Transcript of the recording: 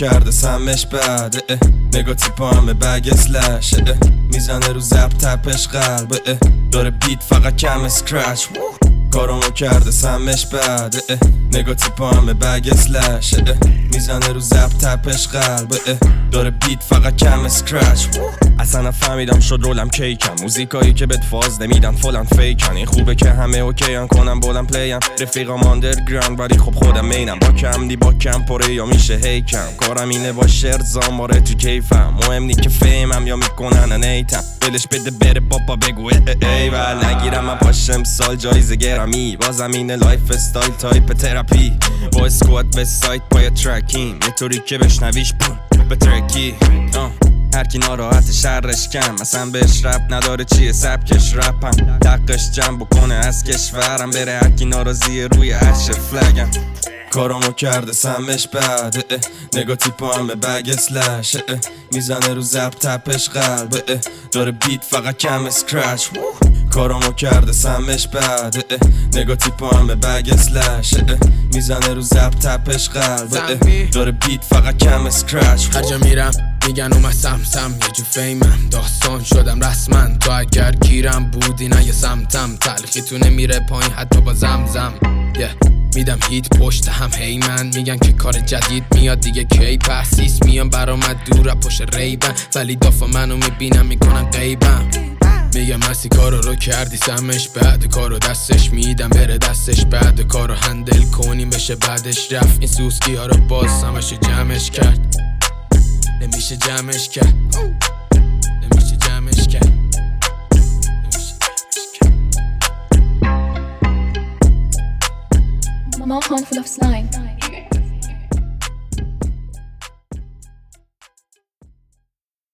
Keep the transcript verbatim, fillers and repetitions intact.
کرده سمش بعد نگاه تیپا همه بگ اسلش میزنه رو زب تپش قلب داره بیت فقط کم اسکرچ کارامو کرده سمش بعد نگاه تیپا همه بگ اسلش میزنه رو زب تپش قلب داره بیت فقط کم اسکرچ اصلا نفهمیدم شد رولم کیکم موزیکایی که بهت فاز نمیدن فلان فیکن این خوبه که همه اوکیان کنم بولم پلیم رفیقام آندرگراند ولی خب خودم مینم با کم دی با کم پره یا میشه هیکم کارم اینه با شرط زاماره تو کیفم مهم نی که فیمم یا میکنن نیتم دلش بده بره بابا بگو ای ول نگیرم من پاشم سال جایزه گرامی بازم اینه لایف استایل تایپ تراپی با اسکوات به سایت با یه ترکیم یه طوری که بشنویش بون به ترکی هر کی ناراحت شرش کم اصلا بهش رب نداره چیه سبکش رپم دقش جمع بکنه از کشورم بره هر کی ناراضیه روی عرش فلگم کارامو کرده سمش بعد نگاه تیپا همه بگ اسلش میزنه رو زب تپش قلب داره بیت فقط کم اسکرچ کارامو کرده سمش بعد نگاه تیپا همه بگ اسلش میزنه رو زب تپش قلب داره بیت فقط کم اسکرچ هر جا میرم میگن اومد سم سم یه جو فیمم داستان شدم رسما تو اگر گیرم بودی نه یه سمتم تلخی تو نمیره پایین حتی با زمزم yeah. میدم هیت پشت هم هی من میگن که کار جدید میاد دیگه کی پرسیس میان برامد دور پشت ریبن ولی دافا منو میبینم میکنن غیبم میگم مستی کارو رو کردی سمش بعد کارو دستش میدم بره دستش بعد کارو هندل کنیم بشه بعدش رفت این سوسکی ها رو باز همشو جمعش کرد نمیشه جمعش کرد نمیشه جمعش کرد Mom handful of slime.